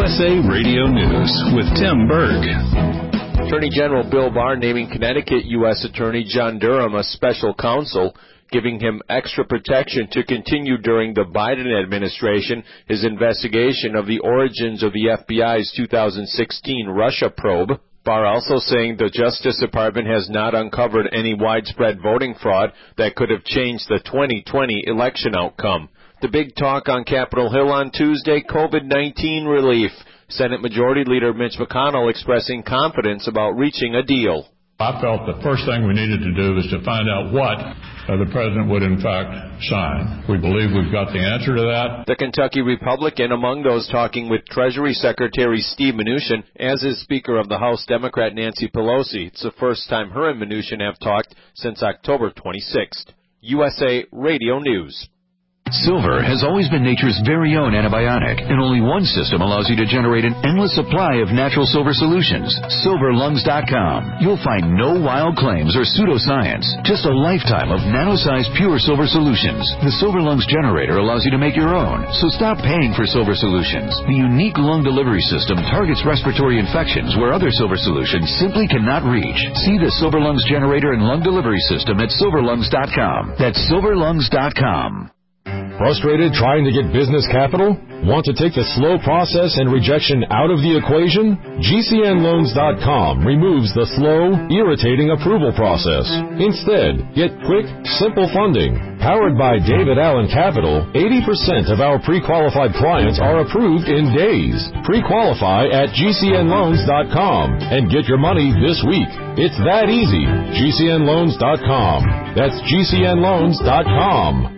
USA Radio News with Tim Berg. Attorney General Bill Barr naming Connecticut U.S. Attorney John Durham a special counsel, giving him extra protection to continue during the Biden administration his investigation of the origins of the FBI's 2016 Russia probe. Barr also saying the Justice Department has not uncovered any widespread voting fraud that could have changed the 2020 election outcome. The big talk on Capitol Hill on Tuesday, COVID-19 relief. Senate Majority Leader Mitch McConnell expressing confidence about reaching a deal. I felt the first thing we needed to do was to find out what the president would in fact sign. We believe we've got the answer to that. The Kentucky Republican among those talking with Treasury Secretary Steve Mnuchin, as is Speaker of the House Democrat Nancy Pelosi. It's the first time her and Mnuchin have talked since October 26th. USA Radio News. Silver has always been nature's very own antibiotic, and only one system allows you to generate an endless supply of natural silver solutions. SilverLungs.com. You'll find no wild claims or pseudoscience, just a lifetime of nano-sized pure silver solutions. The Silver Lungs generator allows you to make your own, so stop paying for silver solutions. The unique lung delivery system targets respiratory infections where other silver solutions simply cannot reach. See the Silver Lungs generator and lung delivery system at SilverLungs.com. That's SilverLungs.com. Frustrated trying to get business capital? Want to take the slow process and rejection out of the equation? GCNLoans.com removes the slow, irritating approval process. Instead, get quick, simple funding. Powered by David Allen Capital, 80% of our pre-qualified clients are approved in days. Pre-qualify at GCNLoans.com and get your money this week. It's that easy. GCNLoans.com. That's GCNLoans.com.